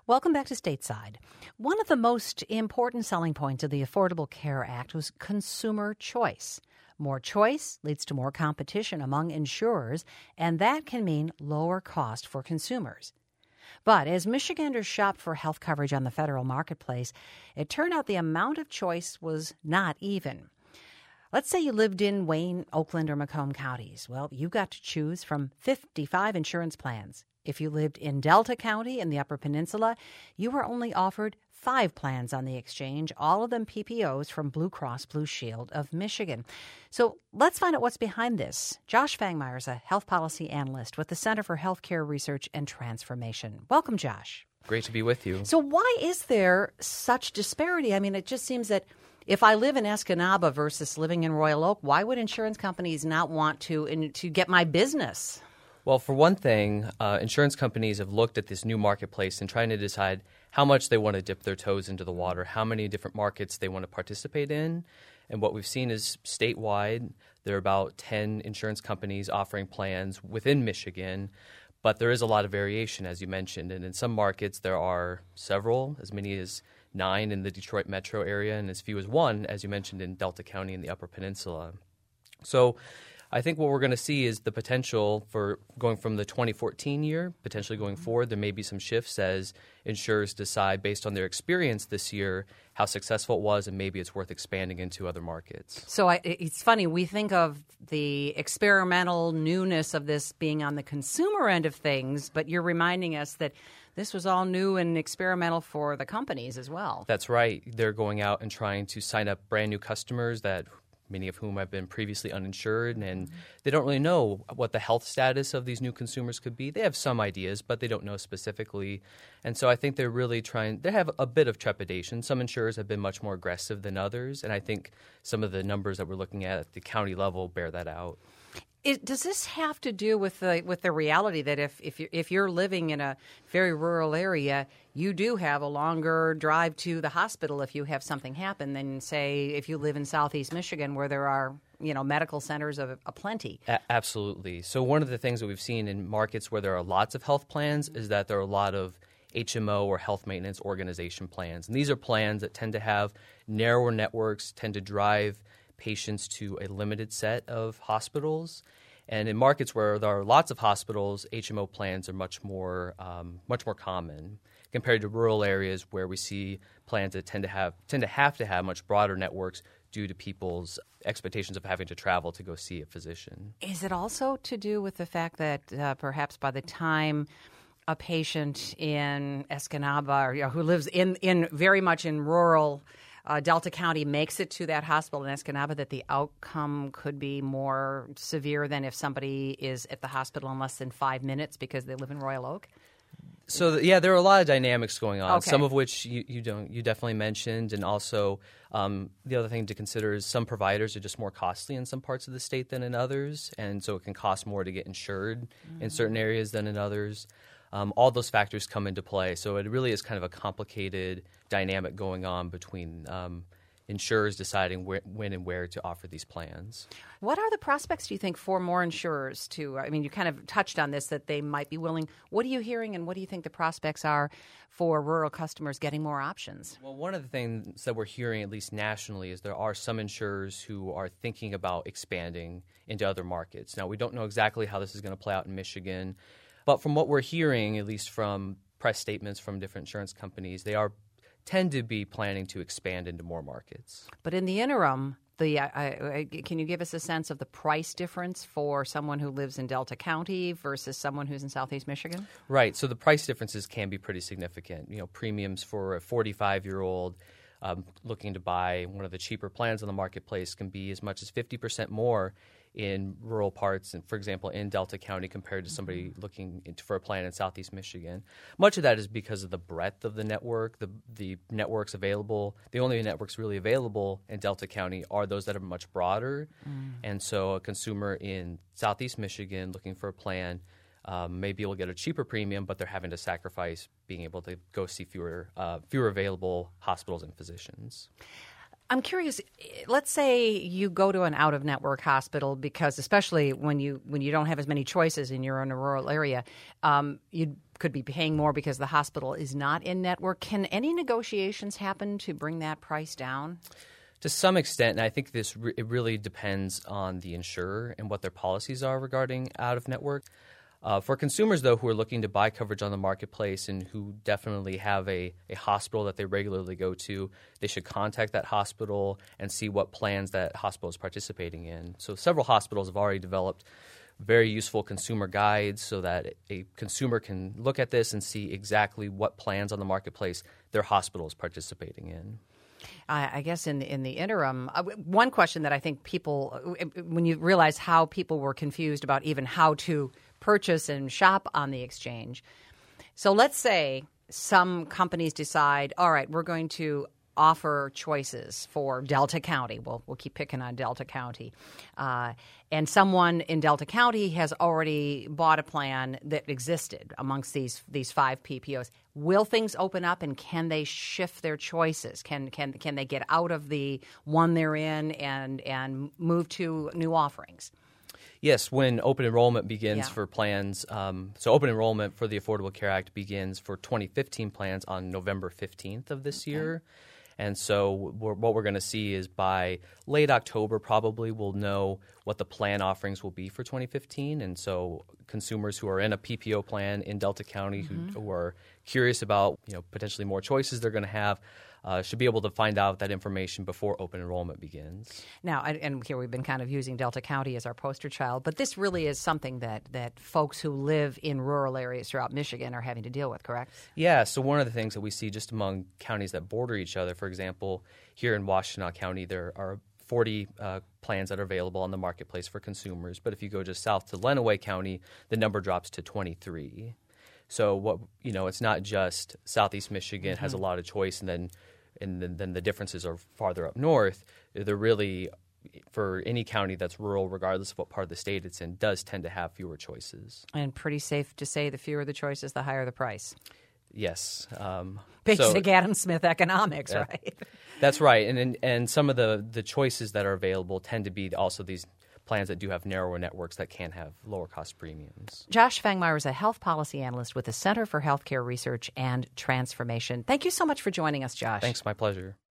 Welcome back to Stateside. One of the most important selling points of the Affordable Care Act was consumer choice. More choice leads to more competition among insurers, and that can mean lower cost for consumers. But as Michiganders shopped for health coverage on the federal marketplace, it turned out the amount of choice was not even. Let's say you lived in Wayne, Oakland, or Macomb counties. Well, you got to choose from 55 insurance plans. If you lived in Delta County in the Upper Peninsula, you were only offered 5 plans on the exchange, all of them PPOs from Blue Cross Blue Shield of Michigan. So let's find out what's behind this. Josh Fangmeyer is a health policy analyst with the Center for Healthcare Research and Transformation. Welcome, Josh. Great to be with you. So why is there such disparity? I mean, it just seems that if I live in Escanaba versus living in Royal Oak, why would insurance companies not want to get my business? Well, for one thing, insurance companies have looked at this new marketplace and trying to decide how much they want to dip their toes into the water, how many different markets they want to participate in. And what we've seen is statewide, there are about 10 insurance companies offering plans within Michigan, but there is a lot of variation, as you mentioned. And in some markets, there are several, as many as 9 in the Detroit metro area and as few as 1, as you mentioned, in Delta County in the Upper Peninsula. So I think what we're going to see is the potential for going from the 2014 year, potentially going forward. There may be some shifts as insurers decide based on their experience this year how successful it was, and maybe it's worth expanding into other markets. So it's funny, we think of the experimental newness of this being on the consumer end of things, but you're reminding us that this was all new and experimental for the companies as well. That's right. They're going out and trying to sign up brand new customers that many of whom have been previously uninsured, and they don't really know what the health status of these new consumers could be. They have some ideas, but they don't know specifically. And so I think they're really they have a bit of trepidation. Some insurers have been much more aggressive than others, and I think some of the numbers that we're looking at the county level bear that out. Does this have to do with the reality that if you're living in a very rural area, you do have a longer drive to the hospital if you have something happen than, say, if you live in Southeast Michigan where there are medical centers of aplenty? Absolutely. So one of the things that we've seen in markets where there are lots of health plans is that there are a lot of HMO or health maintenance organization plans. And these are plans that tend to have narrower networks, tend to drive patients to a limited set of hospitals. And in markets where there are lots of hospitals, HMO plans are much more common compared to rural areas where we see plans that tend to have much broader networks due to people's expectations of having to travel to go see a physician. Is it also to do with the fact that perhaps by the time a patient in Escanaba or who lives in very much in rural Delta County makes it to that hospital in Escanaba, that the outcome could be more severe than if somebody is at the hospital in less than 5 minutes because they live in Royal Oak? So, there are a lot of dynamics going on, okay. Some of which you definitely mentioned. And also the other thing to consider is some providers are just more costly in some parts of the state than in others. And so it can cost more to get insured in certain areas than in others. All those factors come into play. So it really is kind of a complicated dynamic going on between insurers deciding when and where to offer these plans. What are the prospects, do you think, for more insurers to, you kind of touched on this, that they might be willing. What are you hearing and what do you think the prospects are for rural customers getting more options? Well, one of the things that we're hearing, at least nationally, is there are some insurers who are thinking about expanding into other markets. Now, we don't know exactly how this is going to play out in Michigan, but from what we're hearing, at least from press statements from different insurance companies, they tend to be planning to expand into more markets. But in the interim, can you give us a sense of the price difference for someone who lives in Delta County versus someone who's in Southeast Michigan? Right. So the price differences can be pretty significant. Premiums for a 45-year-old looking to buy one of the cheaper plans on the marketplace can be as much as 50% more in rural parts, and for example, in Delta County compared to somebody looking for a plan in Southeast Michigan. Much of that is because of the breadth of the network, the networks available. The only networks really available in Delta County are those that are much broader. And so a consumer in Southeast Michigan looking for a plan may be able to get a cheaper premium, but they're having to sacrifice being able to go see fewer available hospitals and physicians. I'm curious, let's say you go to an out-of-network hospital because especially when you don't have as many choices and you're in a rural area, you'd could be paying more because the hospital is not in network. Can any negotiations happen to bring that price down? To some extent, and I think it really depends on the insurer and what their policies are regarding out-of-network. For consumers, though, who are looking to buy coverage on the marketplace and who definitely have a hospital that they regularly go to, they should contact that hospital and see what plans that hospital is participating in. So several hospitals have already developed very useful consumer guides so that a consumer can look at this and see exactly what plans on the marketplace their hospital is participating in. I guess in the interim, one question that I think people, when you realize how people were confused about even how to purchase and shop on the exchange. So let's say some companies decide, all right, we're going to offer choices for Delta County. We'll keep picking on Delta County. And someone in Delta County has already bought a plan that existed amongst these 5 PPOs. Will things open up, and can they shift their choices? Can they get out of the one they're in and move to new offerings? Yes, when open enrollment begins for plans, so open enrollment for the Affordable Care Act begins for 2015 plans on November 15th of this year. And so what we're going to see is by late October probably we'll know what the plan offerings will be for 2015. And so consumers who are in a PPO plan in Delta County who are curious about potentially more choices they're going to have should be able to find out that information before open enrollment begins. Now, and here we've been kind of using Delta County as our poster child, but this really is something that folks who live in rural areas throughout Michigan are having to deal with, correct? Yeah, so one of the things that we see just among counties that border each other, for example, here in Washtenaw County, there are 40 plans that are available on the marketplace for consumers. But if you go just south to Lenawee County, the number drops to 23. So it's not just Southeast Michigan has a lot of choice, and then the differences are farther up north. They're really, for any county that's rural, regardless of what part of the state it's in, does tend to have fewer choices. And pretty safe to say the fewer the choices, the higher the price. Yes. Basic Adam Smith economics, right? That's right. And some of the choices that are available tend to be also these plans that do have narrower networks that can have lower cost premiums. Josh Fangmeyer is a health policy analyst with the Center for Healthcare Research and Transformation. Thank you so much for joining us, Josh. Thanks, my pleasure.